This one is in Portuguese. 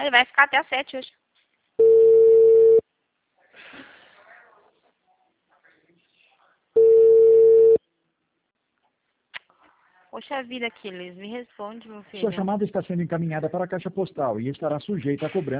Ele vai ficar até às 7 hoje. Poxa vida, Aquiles, me responde, meu filho. Sua chamada está sendo encaminhada para a caixa postal e estará sujeita a cobrança.